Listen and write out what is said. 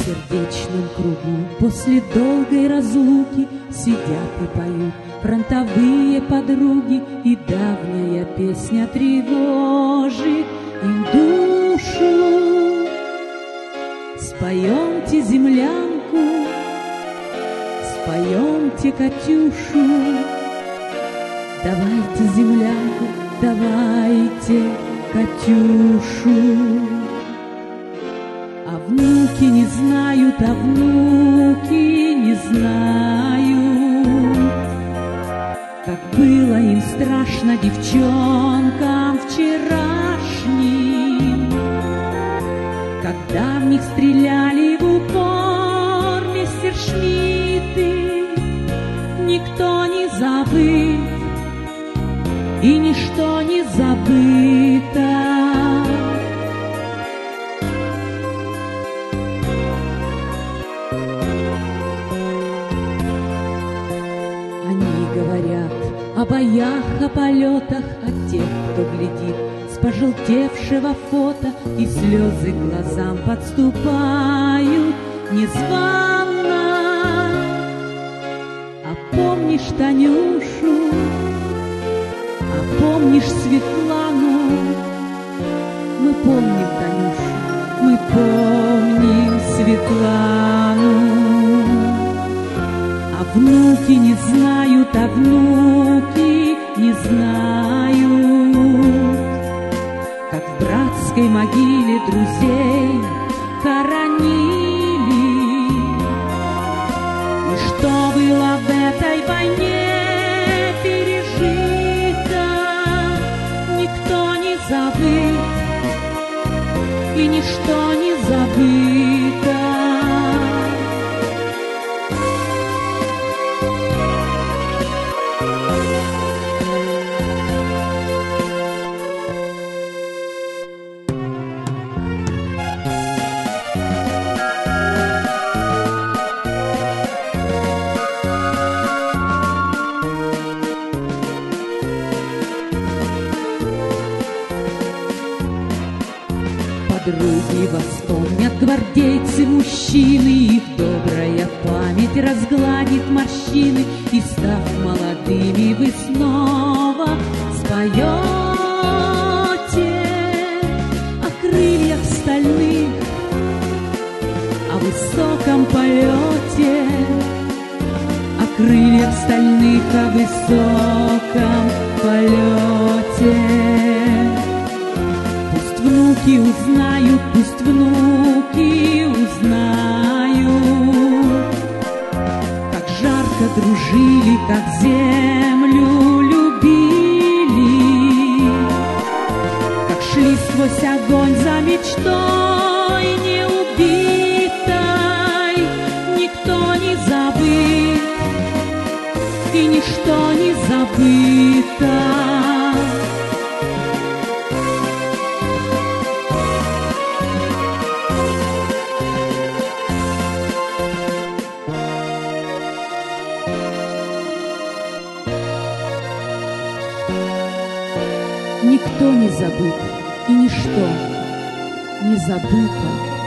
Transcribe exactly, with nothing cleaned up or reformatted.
сердечном кругу после долгой разлуки сидят и поют фронтовые подруги, и давняя песня тревожит им душу. Споемте землянку, споемте Катюшу, давайте землянку, давайте Катюшу. А внуки не знают, а внуки не знают, как было им страшно девчонкам вчерашним, когда в них стреляли в упор мессершмитты. Никто не забыт, и ничто не забыто. Говорят о боях, о полетах, о тех, кто глядит с пожелтевшего фото, и слезы глазам подступают незвано. А помнишь Танюшу, а помнишь Светлану? Мы помним Танюшу, мы помним Светлану. А внуки не знают, а внуки не знают, как в братской могиле друзей хоронили, и что было в этой войне пережито. Никто не забыт, и ничто не забыто. Подруги вспомнят гвардейцы мужчины, их добрая память разгладит морщины, и став молодыми вы снова споете о крыльях стальных, о высоком полете, о крыльях стальных, о высоком полете. Внуки узнают, пусть внуки узнают, как жарко дружили, как землю любили, как шли сквозь огонь за мечтой неубитой. Никто не забыт, и ничто не забыто. Никто не забыт, и ничто не забыто.